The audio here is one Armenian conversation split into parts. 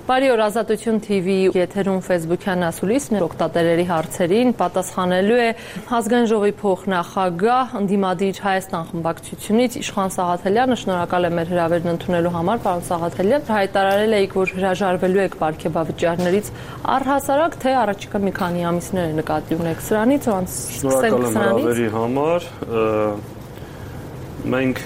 Բարի օր, Ազատություն TV եթերում Facebook-յան ասուլիսն օգտատերերի հարցերին պատասխանելու է Ազգային ժողովի փոխնախագահ ընդդիմադիր Հայաստան խմբակցությունից Իշխան Սաղաթելյանը։ Շնորհակալ եմ մեր հրավերն ընդունելու համար, պարոն Սաղաթելյան։ Հայտարարել եք, որ հրաժարվելու եք պարգևավճարներից առհասարակ, թե առաջիկա մի քանի ամիսներ նկատի ունեք սրանից, Շնորհակալ եմ հրավերի համար։ Մենք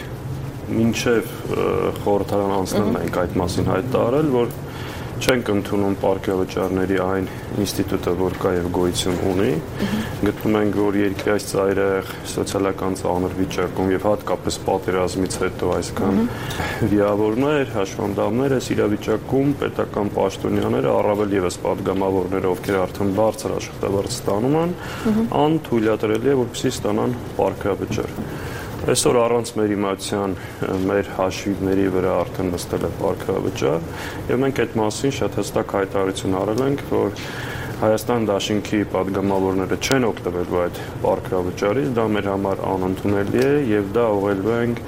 մինչև խորհրդարան անցնելն ենք այդ մասին հայտարարել, որ չենք ընդունում պարգևավճարների այն ինստիտուտը, որ կա եւ գոյություն ունի։ Գտնում ենք, որ երկրի այս ծայրահեղ սոցիալական ծանր վիճակում եւ հատկապես պատերազմից հետո այսքան վիավորներ, հաշվանդամներ այս իրավիճակում պետական պաշտոնյաները առավել եւս падգամավորները, ովքեր արդեն բարձր աշխատավարձ ստանում են, անթույլատրելի է, որպեսզի ստանան պարգևավճար։ Այսօր առանց մեր իմացության մեր հաշիվների վրա արդեն նստել է պարգևավճար եւ մենք այդ մասին շատ հստակ հայտարարություն արել ենք, որ Հայաստան դաշինքի падգամավորները չեն օգտվելու այդ պարգևավճարից, դա մեր համար անընդունելի է եւ դա ուղղելու ենք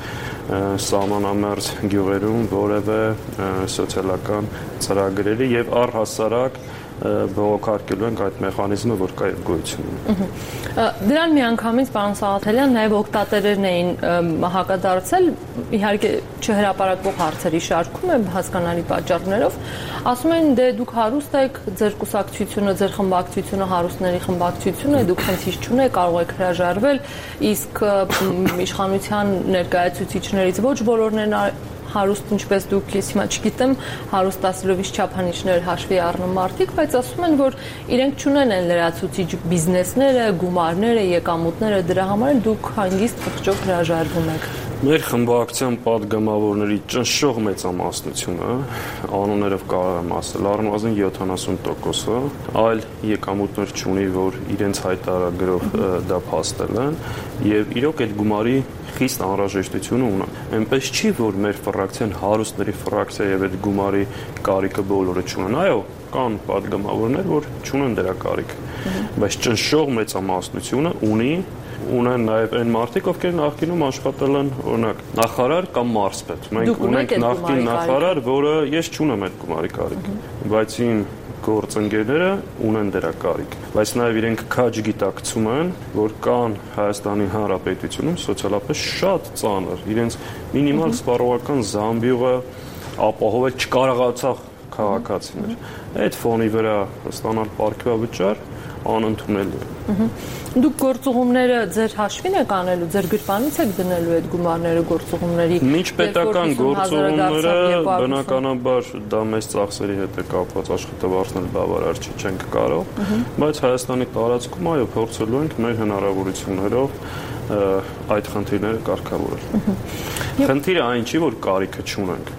սահմանամերձ գյուղերում որևէ սոցիալական ծրագրերի եւ առհասարակ բողոքարկելու ենք այդ մեխանիզմը, որ կա եւ գոյություն ունի։ Դրան միանգամից, պարոն Սաղաթելյան, նաեւ օգտատերերն էին հակադարձել, իհարկե չհրապարակվող հարցերի շարքում է հասկանալի պատճառներով, ասում են դե դուք հարուստ եք, ձեր կուսակցությունը, ձեր խմբակցությունը հարուստների խմբակցություն է, դուք խնդիր չունեք, կարող եք հրաժարվել, իսկ իշխանության ներկայացուցիչներից ոչ բոլորն են հարուստ, ինչպես դուք, ես հիմա չգիտեմ, հարուստ ասելով ինչ չափանիշներ հաշվի առնում մարդիկ, բայց ասում են, որ իրենք չունեն են լրացուցիչ բիզնեսները, գումարները, եկամուտները, դրա համար դուք հանգիստ խղճով հրաժարվում եք։ Մեր խմբակցության падգամավորների ճնշող մեծամասնությունը, անուններով կարող եմ ասել, առնվազն 70%-ը այլ եկամուտներ չունի, որ իրենց հայտարարագրով դա փաստել են, եւ իրոք այդ գումարի խիստ անհրաժեշտությունը ունեն։ Այնպես չի, որ մեր ֆրակցիան հարուստների ֆրակցիա եւ այդ գումարի կարիքը բոլորը չունեն։ Այո, կան падգամավորներ, որ չունեն դրա կարիքը, բայց ճնշող մեծամասնությունը ունեն նաև այն մարդիկ, ովքեր նախկինում աշխատել են, օրինակ, նախարար կամ մարզպետ։ Մենք ունենք նախկին նախարար, որը ես չունեմ այդ գումարի կարիք, բայց իմ գործընկերները ունեն դրա կարիք։ Բայց նաև իրենք քաջ գիտակցում են, որ կան Հայաստանի Հանրապետությունում սոցիալապես շատ ծանր, իրենց մինիմալ սպառողական զամբյուղը ապահովել չկարողացող քաղաքացիներ։ Այդ ֆոնի վրա ստանալ պարգևավճար անընդունելի է։ Դուք գործուղումները ձեր հաշվին եք անելու, ձեր գրպանից եք դնելու այդ գումարները գործուղումների։ Միջպետական գործուղումները բնականաբար դա մեծ ծախսերի հետ է կապված, աշխատավարձներ բավարար չի, չենք կարող, բայց Հայաստանի տարածքում այո փորձելու ենք մեր հնարավորություններով այդ խնդիրները կարգավորել։ Խնդիրը այն չի, որ կարիքը չունենք։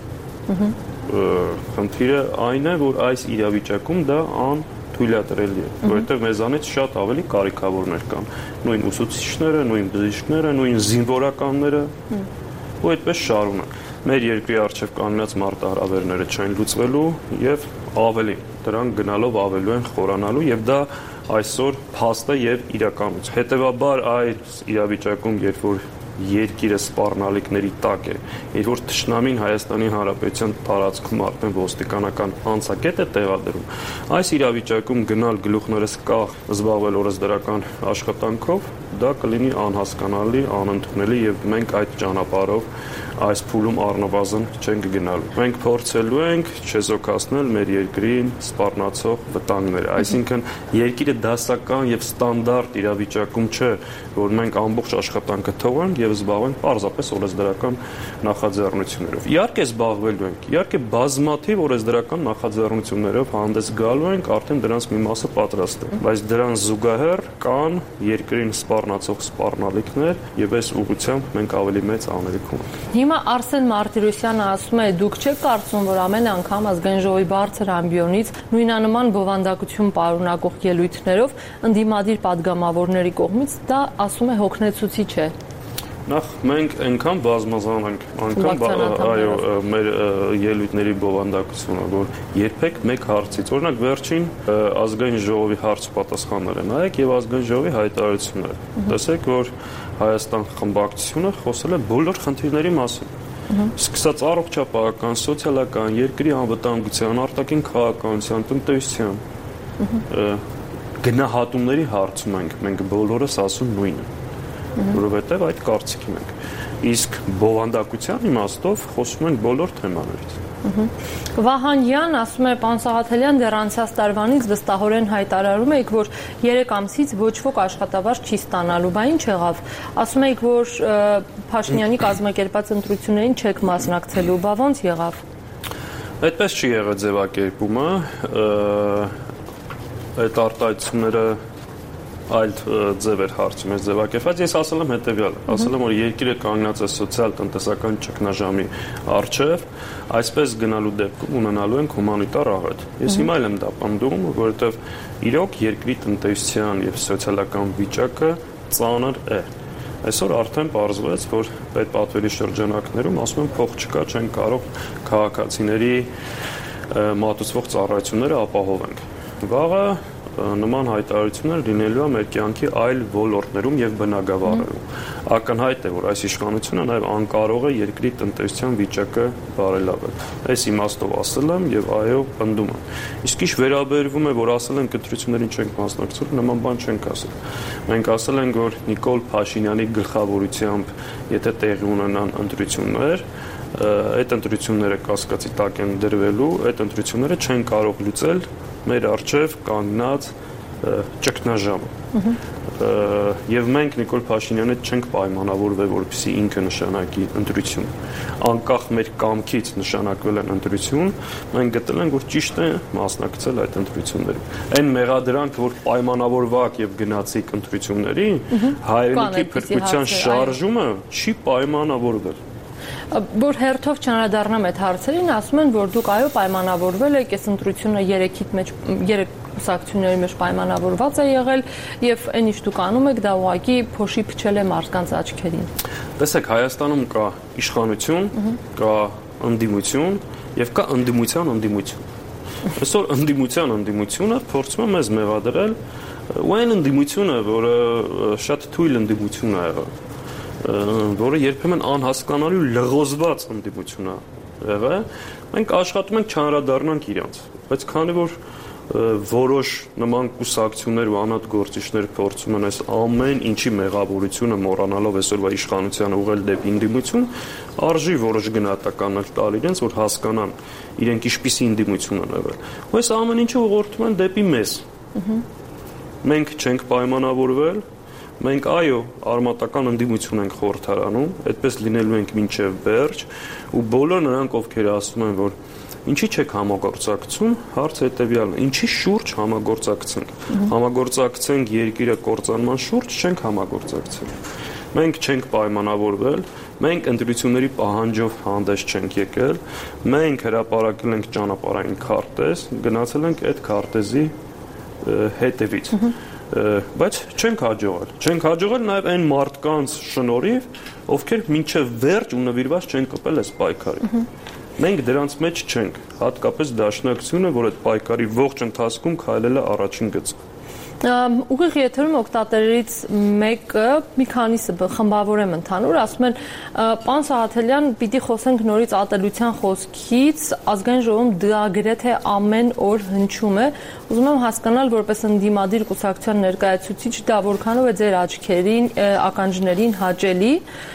Խնդիրը այն է, որ այս իրավիճակում դա թույլատրելի է, որովհետև մեզանից շատ ավելի կարիքավորներ կան, նույն ուսուցիչները, նույն բժիշկները, նույն զինվորականները, ու այդպես շարունակ։ Մեր երկրի առջև կանգնած մարտահրավերները չեն լուծվելու եւ ավելի դրան գնալով ավելու են խորանալու եւ դա այսօր փաստ է եւ իրականություն։ Հետեւաբար այս իրավիճակում, երբ որ երկիրը սպառնալիքների տակ է, երբ որ թշնամին Հայաստանի Հանրապետության տարածքում արդեն ոստիկանական անցակետ է տեղադրում, այս իրավիճակում գնալ գլուխներս կախ զբաղվել օրենսդրական աշխատանքով, դա կլինի անհասկանալի, անընդունելի եւ մենք այդ ճանապարհով այս փուլում առնվազն չենք գնալու։ Մենք փորձելու ենք չեզոքացնել մեր երկրին սպառնացող վտանգները, այսինքն երկիրը դասական եւ ստանդարտ իրավիճակում չէ, որ մենք ամբողջ աշխատանքը թողենք եւ զբաղվենք պարզապես օրենսդրական նախաձեռնություններով։ Իհարկե զբաղվելու ենք, իհարկե բազմաթիվ օրենսդրական նախաձեռնություններով հանդես գալու ենք, արդեն դրանց մի մասը պատրաստ է, բայց դրան զուգահեռ կան երկրին սպառնացող սպառնալիքներ եւ այս ուղղությամբ մենք ավելի մեծ անելիք ունենք։ Հիմա Արսեն Մարտիրոսյանը ասում է, դուք չեք կարծում, որ ամեն անգամ Ազգային ժողովի բարձր ամբիոնից նույնանման բովանդակություն պարունակող ելույթներով ընդդիմադիր падգամավորների կողմից դա ասում է հոգնեցուցիչ է։ Նախ մենք այնքան բազմազան ենք, այո, մեր ելույթների բովանդակությունը, որ երբեք մեկ հարցից, օրինակ վերջին Ազգային ժողովի հարց-պատասխանները նայեք եւ Ազգային ժողովի հայտարարությունները։ Տեսեք, որ Հայաստան խմբակցությունը խոսել է բոլոր խնդիրների մասին։ Սկսած առողջապահական, սոցիալական, երկրի անվտանգության, արտաքին քաղաքականության, տնտեսության գնահատումների հարցում մենք բոլորս ասում նույնը, որովհետև այդ կարծիքին ենք։ Իսկ բովանդակության իմաստով խոսում ենք բոլոր թեմաներից։ Վահանյան ասում է, պարոն Սաղաթելյան, դեռ անցած տարվանից վստահորեն հայտարարում եք, որ 3 ամսից ոչ ոք աշխատավարձ չի ստանալու, բա ինչ եղավ։ Ասում եք, որ Փաշինյանի կազմակերպած ընտրություններին չեք մասնակցելու, բա ո՞նց եղավ։ Այդպես չի եղել ձևակերպումը, այդ արտահայտությունները այլ ձև էր հարցում ես ձևակերպած։ Ես ասել եմ հետևյալը, ասել եմ, որ երկիրը կանգնած է սոցիալ-տնտեսական ճգնաժամի առջև, այսպես գնալու դեպքում ունենալու ենք հումանիտար աղետ։ Ես հիմա էլ եմ դա պնդում, որովհետև իրոք երկրի տնտեսության եւ սոցիալական վիճակը ծանր է։ Այսօր արդեն պարզվեց, որ պետպատվերի շրջանակներում ասում են փող չկա, չեն կարող քաղաքացիների մատուցվող ծառայությունները ապահովենք։ Վաղը նման հայտարարություններ լինելու է մեր կյանքի այլ ոլորտներում եւ բնագավառներում։ Ակնհայտ է, որ այս իշխանությունը նաեւ անկարող է երկրի տնտեսության վիճակը բարելավել։ Այս իմաստով ասել եմ եւ այո, պնդում եմ։ Իսկ ինչ վերաբերվում է, որ ասել են կտրություններին չենք մասնակցել, նման բան չենք ասել։ Մենք ասել ենք, որ Նիկոլ Փաշինյանի գլխավորությամբ, եթե տեղի ունենան ընտրություններ, այդ ընտրությունները կասկածի տակ են դրվելու, այդ ընտրությունները չեն կարող լուծել մեր առջև կանգնած ճգնաժամը։ Եվ մենք Նիկոլ Փաշինյանը չենք պայմանավորվել, որպեսզի ինքը նշանակի ընտրություն։ Անկախ մեր կամքից նշանակվել են ընտրություն, մենք գտել ենք, որ ճիշտ է մասնակցել այդ ընտրություններին։ Այն մեղադրանք, որ պայմանավորվակ եւ գնացիք ընտրությունների, հայրենիքի փրկության շարժումը չի պայմանավորվել։ Որ հերթով չանդրադառնամ այդ հարցերին, ասում են, որ դուք այո պայմանավորվել եք, այս ընտրությունը 3 կուսակցությունների մեջ պայմանավորված է եղել եւ այն ինչ դուք անում եք, դա ուղղակի փոշի փչել է մարդկանց աչքերին։ Տեսեք, Հայաստանում կա իշխանություն, կա ընդդիմություն եւ կա ընդդիմության ընդդիմություն։ Այսօր ընդդիմության ընդդիմությունը փորձում է մեզ մեղադրել, ու այն ընդդիմությունը, որը շատ թույլ ընդդիմություն է եղել, որը երբեմն անհասկանալի ու լղոզված ընդդիմություն է եղել, մենք աշխատում ենք չանդրադառնանք իրանց, բայց քանի որ որոշ նման կուսակցություններ ու անհատ գործիչներ փորձում են այս ամեն ինչի մեղավորությունը մոռանալով այսօրվա իշխանությանը ուղղել դեպի ընդդիմություն, արժի որոշ գնահատականներ տալ իրենց, որ հասկանան իրենք ինչպիսի ընդդիմություն են եղել։ Ու այս ամեն ինչը ուղղորդում են դեպի մեզ։ Մենք չենք պայմանավորվել, մենք այո արմատական ընդդիմություն ենք խորհրդարանում, այդպես լինելու ենք մինչև վերջ, ու բոլոր նրանք, ովքեր ասում են, որ ինչի չեք համագործակցում, հարցը հետևյալն է, ինչի շուրջ համագործակցենք։ Համագործակցենք երկիրը կործանման շուրջ, չենք համագործակցել։ Մենք չենք պայմանավորվել, մենք ընտրությունների պահանջով հանդես չենք եկել, մենք հրապարակել ենք ճանապարհային քարտեզ, գնացել ենք այդ քարտեզի հետևից։ Բայց չենք հաջողել նաև այն մարդկանց շնորհիվ, ովքեր մինչև վերջ ու նվիրված չեն կպել այս պայքարին։ Մենք դրանց մեջ չենք, հատկապես դաշնակցությունը, որ այդ պայքարի ողջ ընթացքում քայլել է առաջին գծը։ Ուղիղ եթերում օգտատերերից մեկը, մի քանիսը խմբավորեմ ընդհանուր, ասում են, պարոն Սաղաթելյան, պիտի խոսենք նորից ատելության խոսքից, ազգային ժողովում դա գրեթե ամեն օր հնչում է, ուզում եմ հասկանալ, որպես ընդդիմադիր կուսակցության ներկայացուցիչ, դա որքանով է ձեր աչքերին, ականջներին հաճելի,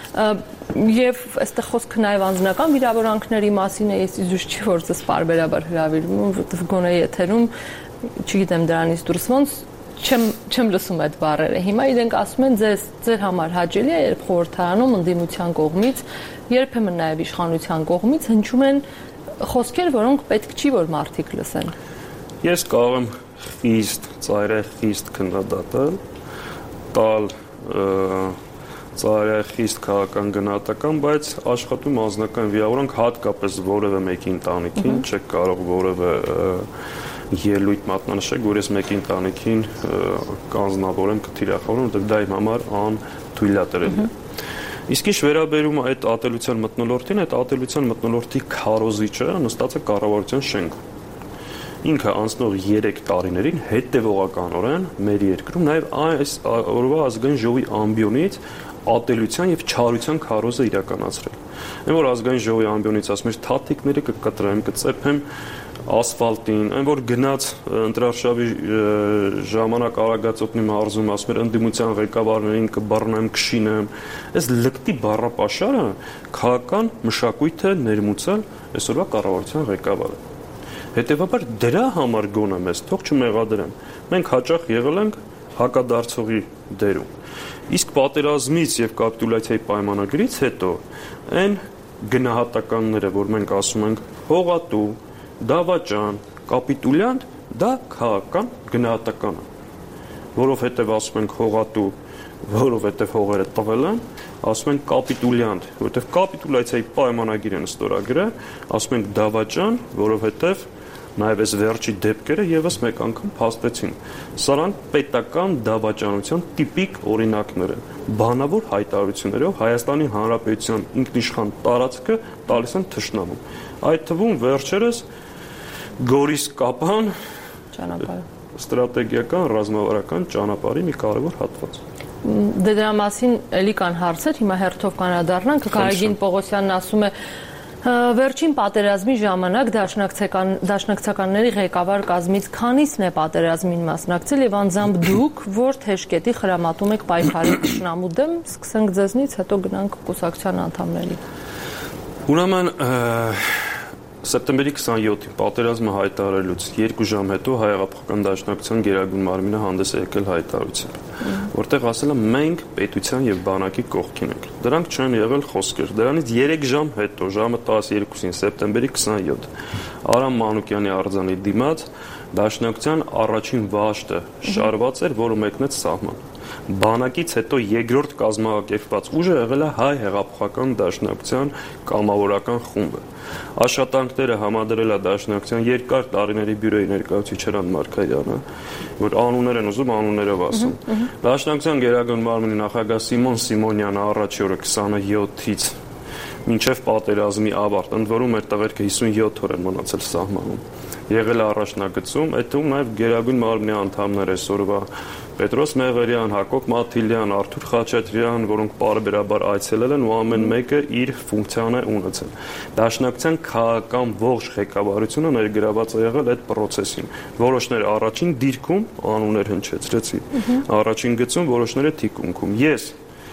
եւ այստեղ խոսքը նաեւ անձնական վիրավորանքների մասին է, ես իզուր չի որ ձեզ բարբերաբար հրավիրում, որովհետեւ գոնե եթերում, չգիտեմ դրանից դուրս ոնց չեմ լսում այդ բառերը։ Հիմա իրենք ասում են ձեր համար հաճելի է, երբ խորհրդարանում ընդդիմության կողմից, երբեմն նաև իշխանության կողմից հնչում են խոսքեր, որոնք պետք չի որ մարդիկ լսեն։ Ես կարող եմ խիստ ծայրահեղ քննադատել, տալ ծայրահեղ քաղաքական գնահատական, բայց աշխատում անձնական վիրավորանք հատկապես որևէ մեկի ընտանիքին, չեք կարող որևէ ելույթ մատնանշեք, որ ես մեկի ընտանիքին կանձնավորեմ, կթիրախավորեմ, որտեղ դա իմ համար անթույլատրելի է։ Իսկ ինչ վերաբերում է այդ ատելության մթնոլորտին, այդ ատելության մթնոլորտի քարոզիչը նստած է կառավարության շենքում։ Ինքը անցնող 3 տարիներին հետևողականորեն մեր երկրում նաև այս օրվա ազգային ժողովի ամբիոնից ատելության եւ չարության քարոզը իրականացրել։ Այն որ ազգային ժողովի ամբիոնից ասում եմ, թաթիկները կկտրեմ, կծեփեմ ասֆալտին, այն որ գնաց ընտրարշավի ժամանակ Արագածոտնի մարզում ասում էր ընդդիմության ղեկավարներին կբռնեմ, կշինեմ, այս լկտի բառապաշարը քաղաքական մշակույթ է ներմուծել այսօրվա կառավարության ղեկավարը։ Հետևաբար դրա համար գոնը մեզ թող չմեղադրեն։ Մենք հաճախ եղել ենք հակադարձողի դերում։ Իսկ պատերազմից եւ կապիտուլյացիայի պայմանագրից հետո այն գնահատականները, որ մենք ասում ենք հողատու, դավաճան, կապիտուլյանտ, դա քաղաքական գնահատական է, որովհետև ասում ենք հողատու, որովհետև հողերը տվել են, ասում ենք կապիտուլյանտ, որովհետև կապիտուլյացիայի պայմանագիր են ստորագրել, ասում ենք դավաճան, որովհետև նաև այս վերջի դեպքերը եւս մեկ անգամ փաստեցին։ Սրանք պետական դավաճանության տիպիկ օրինակներ են։ Բանավոր հայտարարություններով Հայաստանի Հանրապետության ինքնիշխան տարածքը տալիս են թշնամուն։ Այդ թվում վերջերս Գորիս-Կապան ճանապարհը ստրատեգիական ռազմավարական ճանապարհի մի կարևոր հատված։ Դե դրա մասին էլի կան հարցեր, հիմա հերթով կանադառնանք, Գարեգին Պողոսյանն ասում է վերջին պատերազմի ժամանակ դաշնակցականների ղեկավար կազմից քանիսն է պատերազմին մասնակցել եւ անձամբ դուք, որ թեժկետի խրամատում եք պայքարի թշնամու դեմ, սկսենք ձեզնից, հետո գնանք կուսակցության անդամների։ Ուրեմն Սեպտեմբերի 27-ին պատերազմը հայտարարելուց 2 ժամ հետո Հայ-Հեղափոխական Դաշնակցության գերագույն մարմինը հանդես է եկել հայտարարությամբ, որտեղ ասել է մենք պետության եւ բանակի կողքին ենք։ Դրանք չեն եղել խոսքեր։ Դրանից 3 ժամ հետո, ժամը 12-ին, սեպտեմբերի 27, Արամ Մանուկյանի արձանի դիմաց Դաշնակցության առաջին վաշտը շարված էր, որը մեկնեց սահման։ Բանակից հետո երկրորդ կազմակերպված ուժը եղել է Հայ Հեղափոխական Դաշնակցության կամավորական խումբը։ Աշխատանքները համադրել է Դաշնակցության երկար տարիների բյուրոյի ներկայացուցիչ Հրանտ Մարգարյանը, որ անուններ են ուզում անուններով ասում։ Դաշնակցության գերագույն մարմնի նախագահ Սիմոն Սիմոնյանը առաջի օրը 27-ից մինչև պատերազմի ավարտ, ընդ որում մեր տղերքը 57 օր են մնացել սահմանում։ Եղել է առաջնագծում, այդ թվում նաև գերագույն մարմնի անդամներ այսօրվա Պետրոս Մեղերյան, Հակոբ Մաթիլյան, Արթուր Խաչատրյան, որոնք պարբերաբար այցելել են ու ամեն մեկը իր ֆունկցիան է ունեցել։ Դաշնակցության քաղաքական ողջ ղեկավարությունը ներգրաված է եղել այդ process-ին։ Որոշները առաջին դիրքում անուններ հնչեցրեցի, առաջին գծում, որոշները թիկունքում։ Ես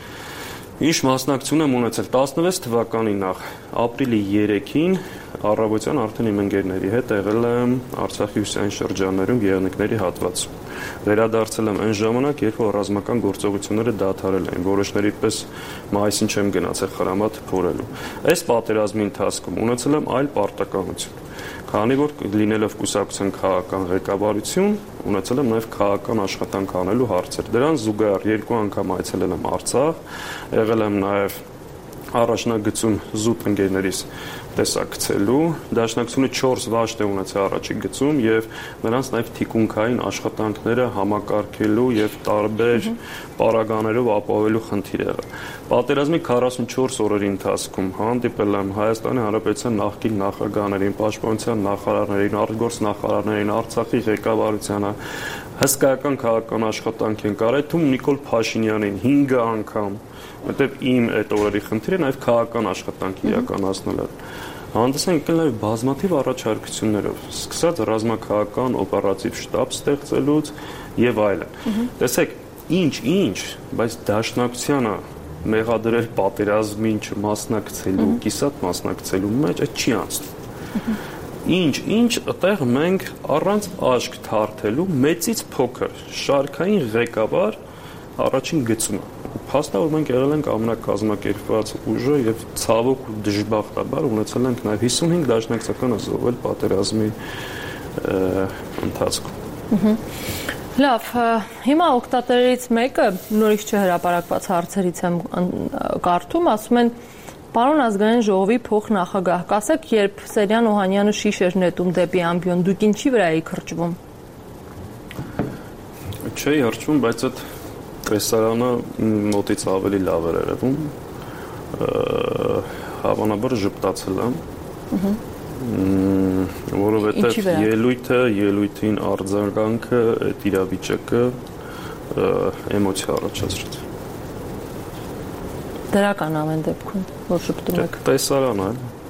ինչ մասնակցություն եմ ունեցել 16 թվականի նախ ապրիլի 3-ին առավոտյան արդեն իմ ընկերների հետ եղել եմ Արցախի հյուսիսային շրջաններում եղնիկների հատվածում։ Վերադարձել եմ այն ժամանակ, երբ որ ռազմական գործողությունները դադարել էին, որոշների պես մայիսին չեմ գնացել խրամատ փորելու։ Այս պատերազմի ընթացքում ունեցել եմ այլ պարտականություն, քանի որ լինելով կուսակցության քաղաքական ղեկավարություն, ունեցել եմ նաև քաղաքական աշխատանք անելու հարցեր։ Դրան զուգահեռ 2 անգամ այցելել եմ Արցախ, եղել եմ նաև առաջնագծում զուտ ընկերներիս տեսակցելու, Դաշնակցությունը 4 վաշտ է ունեցել առաջի գծում եւ նրանց նաև թիկունքային աշխատանքները համակարգելու եւ տարբեր պարագաներով ապահովելու խնդիր եղել։ Պատերազմի 44 օրերի ընթացքում հանդիպել եմ Հայաստանի Հանրապետության նախկին նախագահներին, պաշտպանության նախարարներին, արտգործնախարարներին, Արցախի ղեկավարությանը, հսկայական քաղաքական աշխատանք են կարել, թվում Նիկոլ Փաշինյանին 5 անգամ, որտեղ իմ այդ օրերի խնդիրը նաև քաղաքական աշխատանք իրականացնել է։ Հանդես են եկել նաև բազմաթիվ առաջարկություններով, սկսած ռազմաքաղաքական օպերատիվ շտաբ ստեղծելուց եւ այլն։ Տեսեք, ինչ, բայց Դաշնակցությանը մեղադրել պատերազմին չմասնակցելու, կիսատ մասնակցելու մեջ այդ չի անցնում։ Ինչ, այդտեղ մենք առանց աշկ թարթելու մեծից փոքր շարքային ղեկավար առաջին գծում է։ Փաստը որ մենք եղել ենք ամենակազմակերպված ուժը եւ ցավոք ու դժբախտաբար ունեցել ենք նաեւ 55 դաշնակցական զոհվել պատերազմի ընթացքում։ Լավ, հիմա օգտատերերից մեկը նորից չհրապարակված հարցերից եմ կարդում, ասում են Պարոն ազգային ժողովի փոխնախագահ, կասեք, երբ Սերյան Օհանյանը շիշ էր նետում դեպի ամբիոն, դուք ինչի վրա էիք հրճվում։ Չէի հրճվում, բայց այդ տեսարանը մոտից ավելի լավ էր երևում, հավանաբար ժպտացել եմ, որովհետև ելույթին արձագանքը այդ իրավիճակը էմոցիա առաջացրեց։ Դրական ամեն դեպքում, որ շփտում եք։ Տեսարան է։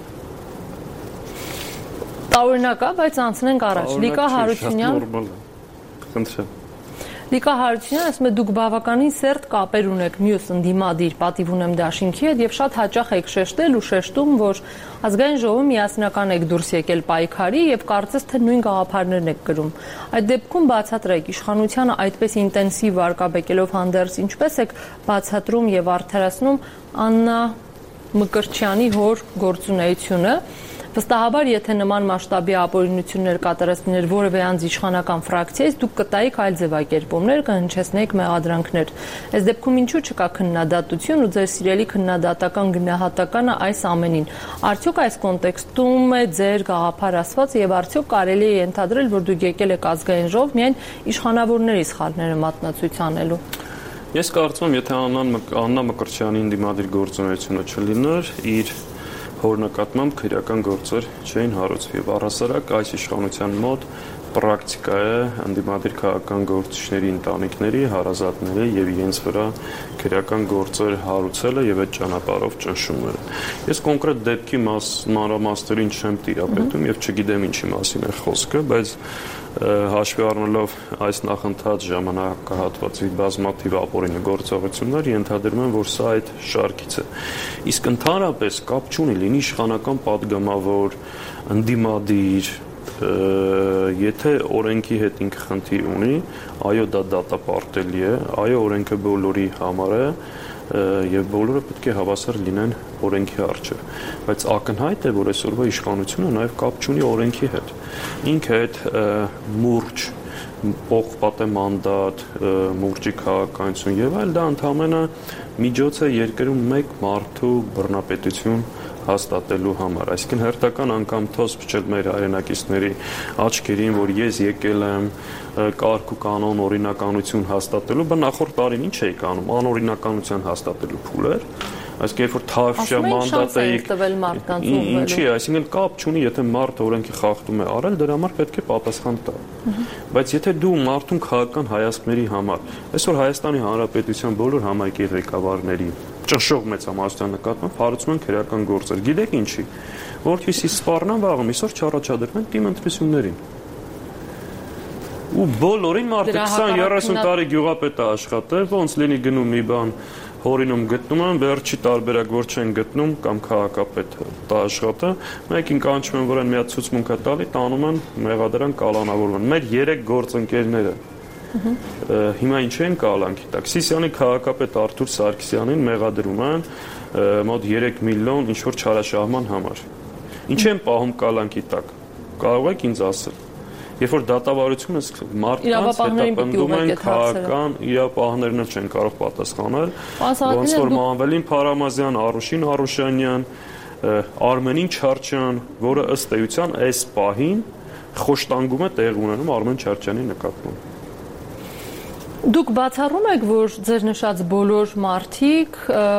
Տարօրինակ է, բայց անցնենք առաջ։ Լիկա Հարությունյան։ Խնդրեմ։ Լիկա Հարությունյան ասում է դուք բավականին սերտ կապեր ունեք մյուս ընդդիմադիր պատիվ ունեմ դաշինքի հետ եւ շատ հաճախ եք շեշտել ու շեշտում, որ ազգային ժողովը միասնական եք դուրս եկել պայքարի եւ կարծես թե նույն գաղափարներն եք կրում։ Այդ դեպքում բացատրեք իշխանությանը այդպես ինտենսիվ վարկաբեկելով հանդերձ ինչպես եք բացատրում եւ արդարացնում Աննա Մկրտչյանի հոր գործունեությունը։ Վստահաբար, եթե նման մասշտաբի ապօրինություններ կատարեցներ որևէ անձ իշխանական ֆրակցիայից, դուք կտայիք այլ ձևակերպումներ, կհնչեցնեիք մեղադրանքներ։ Այս դեպքում ինչու չկա քննադատություն ու ձեր սիրելի քննադատական գնահատականը այս ամենին։ Արդյոք այս կոնտեքստում է ձեր գաղափար ասված եւ արդյոք կարելի է ենթադրել, որ դուք եկել եք ազգային ժողով միայն իշխանավորների սխալները մատնացույց անելու։ Ես կարծում եմ, եթե Աննա Մկրտչյանի ընդդիմադիր գործունեությունը չլիներ, իր հոր նկատմամբ քրեական գործեր չէին հարուցվի եւ առհասարակ այս իշխանության մոտ պրակտիկա է ընդդիմադիր քաղաքական գործիչների ընտանիքների, հարազատների եւ իրենց վրա քրեական գործեր հարուցելը եւ այդ ճանապարհով ճնշումները։ Ես կոնկրետ դեպքի մանրամասներին չեմ տիրապետում եւ չգիտեմ ինչի մասին է խոսքը, բայց հաշվի առնելով այս նախընթաց ժամանակահատվածի բազմաթիվ ապօրինի գործողություններ, ենթադրում եմ, որ սա այդ շարքից է։ Իսկ ընդհանրապես կապ չունի լինի իշխանական падգամավոր, ընդդիմադիր, եթե օրենքի հետ ինքը խնդիր ունի, այո, դա դատապարտելի է, այո, օրենքը բոլորի համար է եւ բոլորը պետք է հավասար լինեն օրենքի առջեւ, բայց ակնհայտ է, որ այսօրվա իշխանությունը նաեւ կապ չունի օրենքի հետ։ Ինքը այդ մուրջ պողպատե մանդատ, մուրճի քաղաքականություն եւ այլ դա ընդհանրապես միջոց է երկրում մեկ մարդու բռնապետություն հաստատելու համար, այսինքն հերթական անգամ թոս փչել մեր հայրենակիցների աչքերին, որ ես եկել եմ կարգ ու կանոն օրինականություն հաստատելու, բայց նախորդ տարին ինչ էի կանում, անօրինականության հաստատելու փուլեր, այսինքն երբ որ թավշյա մանդատ էիք տվել մարդկանց ուղղելու։ Ինչի, այսինքն կապ չունի, եթե մարդը օրենքի խախտում է արել, դրա համար պետք է պատասխան տա։ Բայց եթե դու մարդուն քաղաքական հայացքների համար, այսօր Հայաստանի Հանրապետության բոլոր համայնքի ղեկավարների ճնշող մեծամասնության նկատմամբ հարուցում են քրեական գործեր։ Գիտեք ինչի, որովհետեւ սպառնան վաղը այսօր չառաջադրվեն թիմ ընտրություններին։ Ու բոլորին մարդը 20-30 տարի գյուղապետ է աշխատել, ոնց լինի գնում մի բան հորինում գտնում են, վերջի տարբերակ որ չեն գտնում կամ քաղաքապետ աշխատը, մեկին կանչում են, որ են մի հատ ցուցմունք է տալի, տանում են մեղադրանք կալանավորում են։ Մեր 3 գործընկերները հիմա ինչ են կալանքի տակ։ Սիսիանի քաղաքապետ Արթուր Սարգսյանին մեղադրում են մոտ 3 միլիոն ինչ որ չարաշահման համար։ Ինչ են պահում կալանքի տակ։ Կարող եք ինձ ասել։ Երբ որ դատավարությունը մարդկանց հետապնդում են քաղաքական իրավապահներն չեն կարող պատասխանել, ոնց որ Մանվելին Փարամազյան, Արուշին Արուշանյան, Արմենին Չարչյան, որը ըստ էության այս պահին խոշտանգում է տեղ ունենում Արմեն Չարչյանի նկատմամբ։ Դուք բացառում եք, որ ձեր նշած բոլոր մարդիկ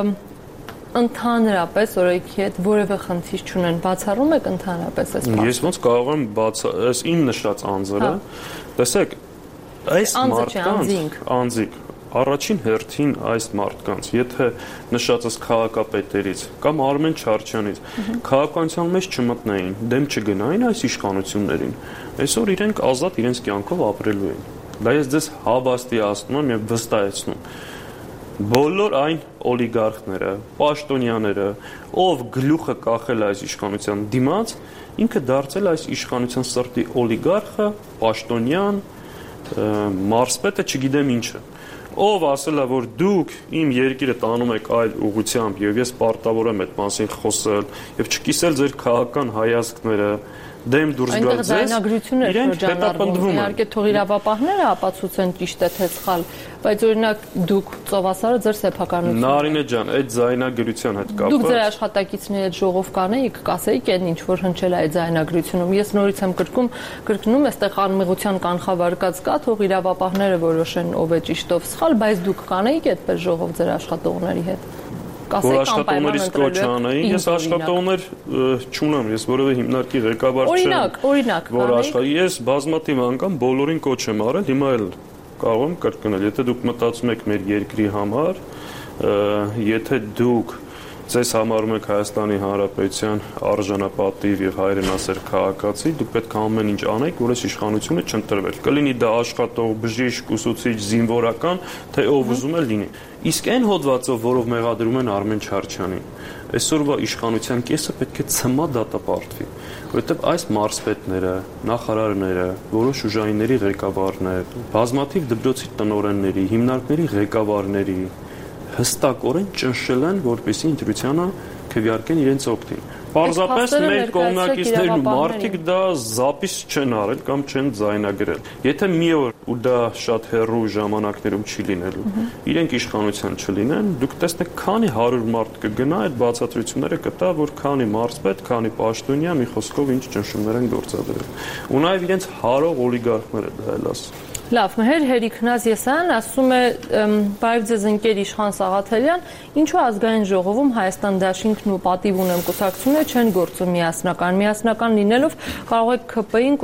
ընդհանրապես օրենքի հետ որևէ խնդիր չունեն, բացառում եք ընդհանրապես այս բանը։ Ես ոնց կարող եմ այս իմ նշած անձերը, տեսեք, այս մարդկանց անձիկ առաջին հերթին այս մարդկանց, եթե նշածս քաղաքապետերից կամ Արմեն Չարչյանից քաղաքականության մեջ չմտնեին, դեմ չգնային այս իշխանություններին, այսօր իրենք ազատ իրենց կյանքով ապրելու են։ Դա ես ձեզ հավաստիացնում եմ եւ վստահեցնում։ Բոլոր այն օլիգարխները, պաշտոնյաները, ով գլուխը կախել այս իշխանության դիմաց, ինքը դարձել այս իշխանության սրտի օլիգարխը, պաշտոնյան, մարզպետը, չգիտեմ ինչը։ Ով ասել է, որ դուք իմ երկիրը տանում եք այլ ուղղությամբ եւ ես պարտավոր եմ այդ մասին խոսել եւ չկիսել ձեր քաղաքական հայացքները, դեմ դուրս գալ ձեզ։ Այնտեղ ձայնագրություններ շրջանառվում, իհարկե թող իրավապահները ապացուցեն ճիշտ է թե սխալ, բայց օրինակ դուք ծովասարը ձեր սեփականությունը։ Նարինե ջան, այդ ձայնագրության հետ կապված դուք ձեր աշխատակիցների հետ ժողով կանեիք, կասեիք այն ինչ որ հնչել է այդ ձայնագրությունում։ Ես նորից եմ կրկնում, այստեղ անմեղության կանխավարկած կա, թող իրավապահները որոշեն ով է ճիշտ ով սխալ, բայց դուք կանեիք այդպես ժողով ձեր աշխատողների հետ։ Որ աշխատողներից կոչ անեի, ես աշխատողներ չունեմ, ես որևէ հիմնարկի ղեկավար չեմ։ Օրինակ, որ ես բազմաթիվ անգամ բոլորին կոչ եմ արել, հիմա էլ կարող եմ կրկնել, եթե դուք մտածում եք մեր երկրի համար, եթե դուք ձեզ համարում եք Հայաստանի Հանրապետության արժանապատիվ եւ հայրենասեր քաղաքացի, դուք պետք է ամեն ինչ անեք, որ այս իշխանությունը չընտրվեր։ Կլինի դա աշխատող, բժիշկ, ուսուցիչ, զինվորական, թե ով ուզում է լինի։ Իսկ այն հոդվածով, որով մեղադրում են Արմեն Չարչյանին, այսօրվա իշխանության կեսը պետք է ցմա դատապարտվի, որովհետև այս մարզպետները, նախարարները, որոշ ուժայինների ղեկավարներ, բազմաթիվ դպրոցի տնօրենների, հիմնարկների ղեկավարների հստակորեն ճնշել են, որպեսզի ընտրությանը քվեարկեն իրենց օգտին։ Պարզապես մեր կողմնակիցներն ու մարդիկ դա զապիս չեն արել կամ չեն ձայնագրել։ Եթե մի օր ու դա շատ հեռու ժամանակներում չի լինելու, իրենք իշխանության չլինեն, դուք տեսնեք քանի 100 մարդ կգնա, այդ բացատրությունները կտա, որ քանի մարզպետ, քանի պաշտոնյա, մի խոսքով ինչ ճնշումներ են գործադրել։ Ու նաև իրենց հարող օլիգարխները դա էլ ասում։ Լավ, մեր հերիքնազ Եսայան ասում է «Բարև ձեզ ընկեր Իշխան Սաղաթելյան, ինչու ազգային ժողովում Հայաստան դաշինքն ու պատիվ ունեմ կուսակցությունը չեն գործում միասնական լինելով կարող եք ՔՊ-ին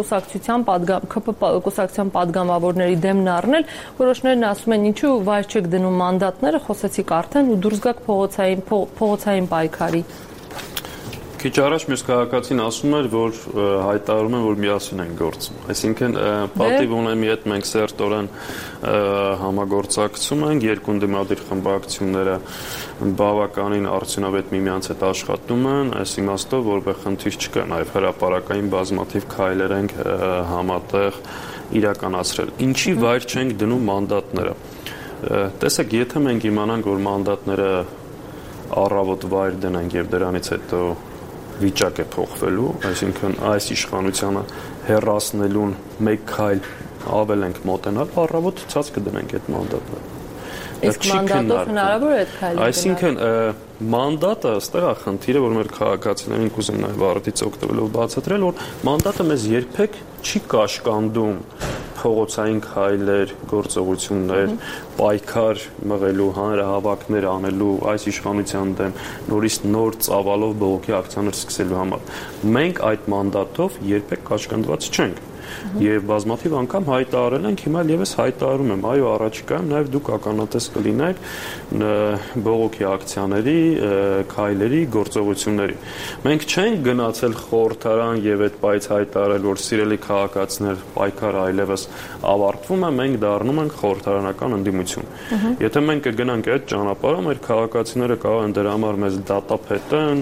կուսակցության падգամավորների դեմն առնել, որոշներն ասում են ինչու վայր չեք դնում մանդատները, խոսեցիք արդեն ու դուրս գաք փողոցային պայքարի»։ Քիչ առաջ մյուս քաղաքացին ասում էր, որ հայտարարում են, որ միասին են գործում։ Այսինքն պատիվ ունեմի հետ մենք սերտորեն համագործակցում ենք, երկու դիմադիր խմբակցությունները բավականին արդյունավետ միմյանց հետ աշխատում են, այս իմաստով որևէ խնդիր չկա, նաև հրապարակային բազմաթիվ քայլեր ենք համատեղ իրականացրել։ Ինչի վայր չենք դնում մանդատները։ Տեսեք, եթե մենք իմանանք, որ մանդատները առավոտ վայր դնենք եւ դրանից հետո վիճակ է փոխվելու, այսինքն այս իշխանությանը հեռացնելուն մեկ քայլ ավել ենք մոտենալ, առավոտ ցած կդնենք այդ մանդատները։ Իսկ մանդատով հնարավոր է այդ քայլը։ Այսինքն մանդատը ըստեղ է խնդիրը, որ մեր քաղաքացիներին կուզեմ նաև արդից օգտվելով բացատրել, որ մանդատը մեզ երբեք չի կաշկանդում փողոցային քայլեր, գործողություններ, պայքար մղելու, հանրահավաքներ անելու, այս իշխանության դեմ նորից նոր ծավալով բողոքի ակցիաներ սկսելու համար։ Մենք այդ մանդատով երբեք կաշկանդված չենք։ Եվ բազմաթիվ անգամ հայտարարել ենք, հիմա ևս հայտարարում եմ, այո, առաջիկայում նաև դուք ականատես կլինեք բողոքի ակցիաների, քայլերի, գործողությունների։ Մենք չենք գնացել խորհրդարան եւ այդ պայծ հայտարարել, որ սիրելի քաղաքացիներ, պայքարը այլևս ավարտվում է, մենք դառնում ենք խորհրդարանական ընդդիմություն։ Եթե մենք կգնանք այդ ճանապարհով, մեր քաղաքացիները կարող են դրա համար մեզ դատապետեն,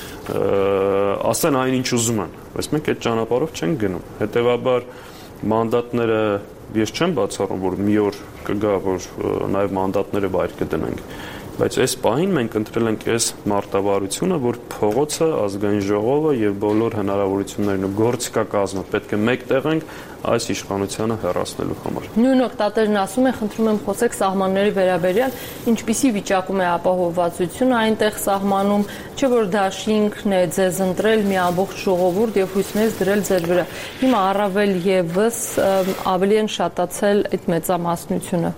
ասեն այն ինչ ուզում են, բայց մենք այդ ճանապարհով չենք գնում։ Հետևաբար մանդատները ես չեմ բացառում, որ մի օր կգա, որ նաև մանդատները վայր կդնենք, բայց այս պահին մենք ընտրել ենք այս մարտավարությունը, որ փողոցը, ազգային ժողովը եւ բոլոր հնարավորություններն ու գործիքակազմը պետք է մեկտեղենք այս իշխանությանը հեռացնելու համար։ Նույն օգտատերն ասում է, խնդրում եմ խոսեք սահմանների վերաբերյալ, ինչպիսի վիճակում է ապահովվածությունը այնտեղ սահմանում, չէ՞ որ դաշինքն է ձեզ ընտրել մի ամբողջ ժողովուրդ եւ հույսներից դրել ձեր վրա։ Հիմա առավել եւս ավելի են շատացել այդ մեծամասնությունը։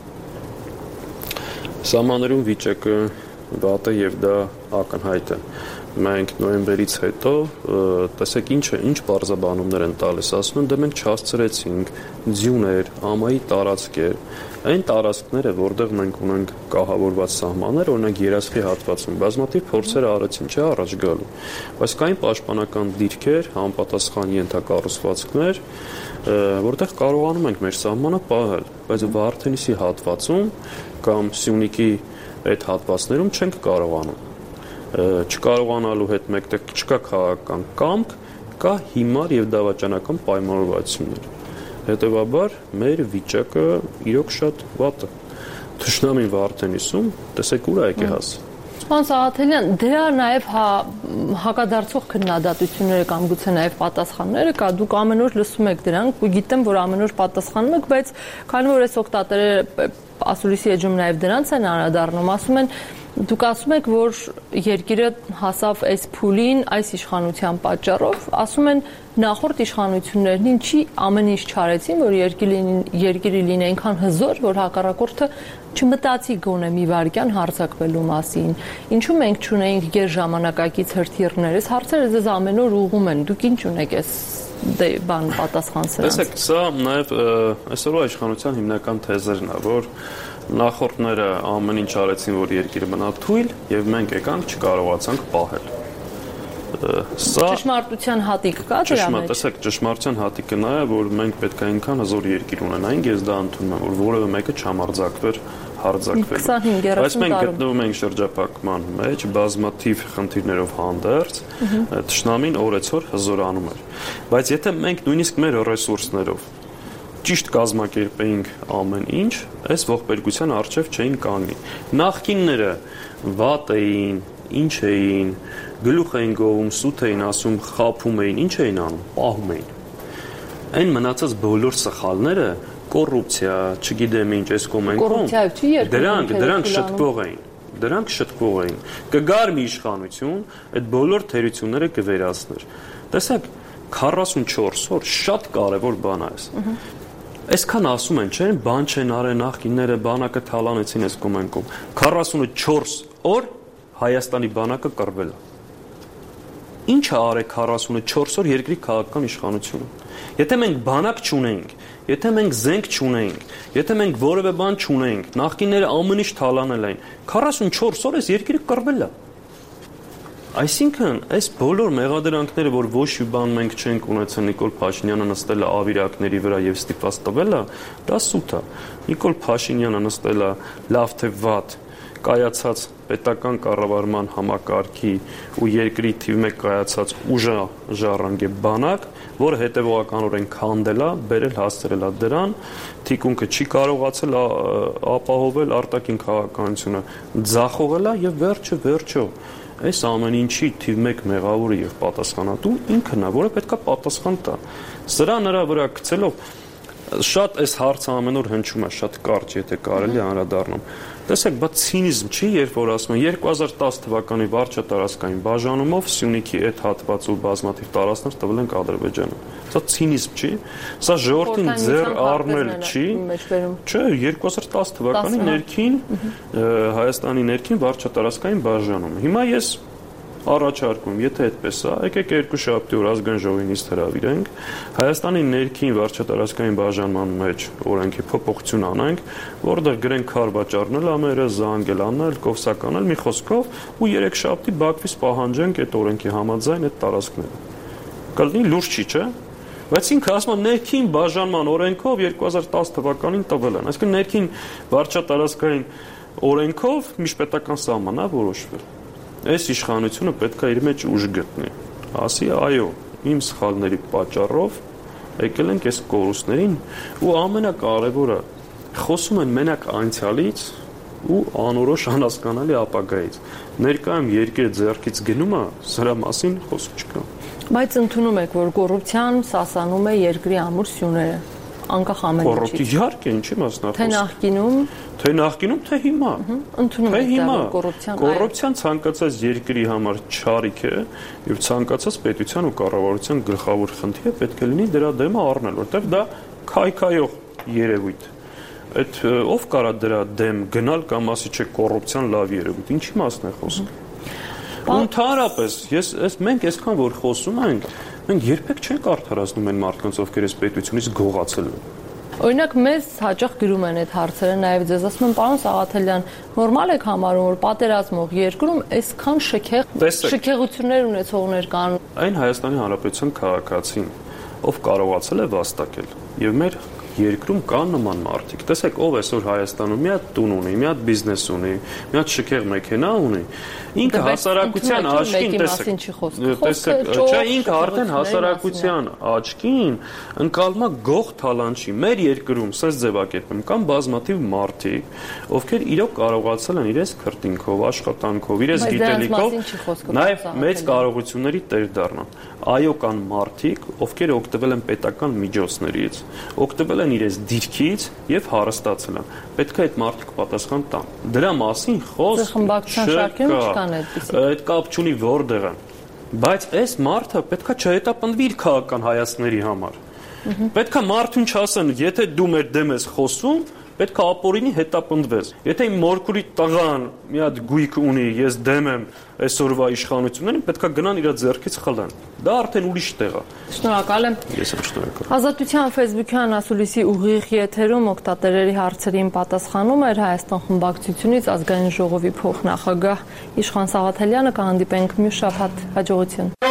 Սահմաններում վիճակը վատ է եւ դա ակնհայտ է։ Մենք նոյեմբերից հետո տեսեք ինչ բարձաբանումներ են տալիս, ասում են դե մենք չհասցրեցինք ձյուներ, ամայի տարածքեր, այն տարածքները, որտեղ մենք ունենք կահավորված սահմաններ, օրինակ երասխի հատվածում, բազմաթիվ փորձեր արեցին, չէ՞ առաջ գալու, բայց կային պաշտպանական դիրքեր, համապատասխան ենթակառուցվածքներ, որտեղ կարողանում ենք մեր սահմանը պահել, բայց Վարդենիսի հատվածում կամ Սյունիքի այդ հատվածներում չենք կարողանում։ Չկարողանալու հետ մեկտեղ չկա քաղաքական կամք, կա հիմար եւ դավաճանական պայմանավորվածություններ։ Հետևաբար մեր վիճակը իրոք շատ վատ է։ Թշնամին Վարդենիսում տեսեք ուր է եկե հաս։ Պարոն Սաղաթելյան, դրա նաև հակադարձող քննադատությունները կամ գուցե նաև պատասխանները կա, դուք ամեն օր լսում եք դրանք, ու գիտեմ, որ ամեն օր պատասխանում եք, բայց քանի որ այս օգտատերը ասուլիսի էջում նաև դրանց են անդրադառնում, ասում են դուք ասում եք, որ երկիրը հասավ այս փուլին այս իշխանության պատճառով, ասում են նախորդ իշխանություններն ինչի ամեն ինչ չարեցին, որ երկիրը լինի այնքան հզոր, որ հակառակորդը չմտածի գոնե մի վայրկյան հարձակվելու մասին։ Ինչու մենք չունենք գերժամանակակից հրթիռներ, այս հարցերը ձեզ ամեն օր ուղղում են, դուք ինչ ունեք այս պատասխան սրանց։ Տեսեք, սա նաև այսօրվա իշխանության հիմնական թեզերն է, որ նախորդները ամեն ինչ արեցին, որ երկիրը մնա թույլ, եւ մենք եկանք չկարողացանք պահել։ Սա ճշմարտության հատիկ կա դրա մեջ։ Տեսեք, ճշմարտության հատիկը նա է, որ մենք պետք է այնքան հզոր երկիր ունենայինք, ես դա ընդունում եմ, որ որևէ մեկը չհամարձակվեր հարձակվել։ 25-30 Բայց մենք գտնվում ենք շրջափակման մեջ, բազմաթիվ խնդիրներով հանդերձ, թշնամին օրեցօր հզորանում էր։ Բայց եթե մենք նույնիսկ մեր ռեսուրսներով ճիշտ կազմակերպեինք ամեն ինչ, այս ողբերգության առջև չէին կանգնի։ Նախկինները վատ էին, ինչ էին, գլուխ էին գովում, սուտ էին ասում, խափում էին, ինչ էին անում, պահում էին։ Այն մնացած բոլոր սխալները, կոռուպցիա, չգիտեմ ինչ, այս կոմենքում, դրանք շտկող էին։ Դրանք շտկող էին։ Կգար մի իշխանություն, այդ բոլոր թերությունները կվերացներ։ Տեսեք, 44 օր շատ կարևոր բան է այս։ Այսքան ասում են, չէ՞, բան չեն արել նախկինները, բանակը թալանեցին այս կոմենքում։ 44 օր Հայաստանի բանակը կռվել է։ Ինչ է արել 44 օր երկրի քաղաքական իշխանությունը։ Եթե մենք բանակ չունենք, եթե մենք զենք չունենք, եթե մենք որևէ բան չունենք, նախկինները ամեն ինչ թալանել են, 44 օր այս երկիրը կռվել է։ Այսինքն, այս բոլոր մեղադրանքները, որ ոչ մի բան մենք չենք ունեցել, Նիկոլ Փաշինյանը նստել է ավիրակների վրա եւ ստիպված տվել է, դա սուտ է։ Նիկոլ Փաշինյանը նստել է լավ թե վատ կայացած պետական կառավարման համակարգի ու երկրի թիվ 1 կայացած ուժաժառանգ բանակ, որը հետևողականորեն քանդել է, բերել հասցրել է դրան, թիկունքը չի կարողացել ապահովել արտաքին քաղաքականությունը, ձախողել է եւ վերջը այս ամեն ինչի թիվ 1 մեղավորը եւ պատասխանատու ինքն է, որը պետքա պատասխան տա։ Սրա նրա վրա գցելով շատ այս հարցը ամեն օր հնչում է, շատ կարճ, եթե կարելի անդրադառնում։ Տեսեք, բա ցինիզմ չի, երբ որ ասում են 2010 թվականի վարչատարածքային բաժանումով Սյունիքի այդ հատվածը բազմաթիվ տարածքներ տվել են Ադրբեջանը։ Սա ցինիզմ չի, սա ժողովրդին ձեռ առնել չի։ Չէ, 2010 թվականի ներքին Հայաստանի ներքին վարչատարածքային բաժանում։ Հիմա ես առաջարկում, եթե այդպես է, եկեք երկու շաբթի օր ազգային ժողովի նիստ հրավիրենք, Հայաստանի ներքին վարչատարածքային բաժանման մեջ օրենքի փոփոխություն անենք, որտեղ գրենք քարվաճառնել ամերը, զանգել անել, կովսականել, մի խոսքով ու 3 շաբթի Բաքվից պահանջենք այդ օրենքի համաձայն այդ տարածքները։ Կլինի լուրջ չի, չէ՞։ Բայց ինքը ասում է ներքին բաժանման օրենքով 2010 թվականին տվել են։ Այսինքն ներքին վարչատարածքային օրենքով միջպետական սահման է որոշվել։ Այս իշխանությունը պետք է իր մեջ ուժ գտնի, ասի այո, իմ սխալների պատճառով եկել ենք այս կորուստներին ու ամենակարևորը խոսում են մենակ անցյալից ու անորոշ անհասկանալի ապագայից։ Ներկայում երկիրը ձեռքից գնում է, սրա մասին խոսք չկա։ Բայց ընդունում եք, որ կոռուպցիան սասանում է երկրի ամուր սյուները, անկախ ամեն ինչից։ Կոռուպցիա իհարկե, ինչի մասն է խոսքը։ Թե նախկինում, թե հիմա։ Ընդունում եք դա կոռուպցիան։ Կոռուպցիան ցանկացած երկրի համար չարիք է եւ ցանկացած պետության ու կառավարության գլխավոր խնդիրը պետք է լինի դրա դեմը առնել, որտեղ դա քայքայող երևույթ։ Այդ ով կարա դրա դեմ գնալ կամ ասի չէ կոռուպցիան լավ երևույթ, ինչի մասն է խոսքը։ Ընդհանրապես, մենք այսքան որ խոսում ենք, մենք երբեք չենք արդարացնում այն մարդկանց, ովքեր այս պետությունից գողացել են։ Օրինակ մեզ հաճախ գրում են այդ հարցերը, նաև ձեզ ասում են, պարոն Սաղաթելյան, նորմալ եք համարում, որ պատերազմող երկրում այսքան շքեղություններ ունեցողներ կան։ Այն Հայաստանի Հանրապետության քաղաքացին, ով կարողացել է վաստակել, եւ մեր երկրում կան նման մարդիկ։ Տեսեք, ով այսօր Հայաստանում մի հատ տուն ունի, մի հատ բիզնես ունի, մի հատ շքեղ մեքենա ունի, ինքը հասարակության աչքին, տեսեք, չէ, ինքը արդեն հասարակության աչքին ընկալում է գող թալանչի։ Մեր երկրում սենց ձևակերպում կան բազմաթիվ մարդիկ, ովքեր իրոք կարողացել են իրենց քրտինքով, աշխատանքով, իրենց գիտելիքով նաև մեծ կարողությունների տեր դառնան։ Այո, կան մարդիկ, ովքեր օգտվել են պետական միջոցներից, օգտվել են իրենց դիրքից եւ հարստացել են։ Պետք է այդ մարդիկ պատասխան տան։ Դրա մասին խոսք այդ կապ չունի որտեղ է։ Բայց այս մարդը պետքա չհետապնդվի իր քաղաքական հայացքների համար։ Պետքա մարդուն չասեն, եթե դու մեր դեմ ես խոսում, պետք է ապօրինի հետապնդվես։ Եթե իմ մորքուրի տղան մի հատ գույք ունի, ես դեմ եմ այսօրվա իշխանություններին, պետք է գնան իր ձեռքից խլան։ Դա արդեն ուրիշ տեղ է։ Շնորհակալ եմ։ Ես եմ շնորհակալ։ Ազատության Facebook-յան ասուլիսի ուղիղ եթերում օգտատերերի հարցերին պատասխանում էր Հայաստան խմբակցությունից ազգային ժողովի փոխնախագահ Իշխան Սաղաթելյանը։ Կհանդիպենք մյուս շաբաթ։ Հաջողություն։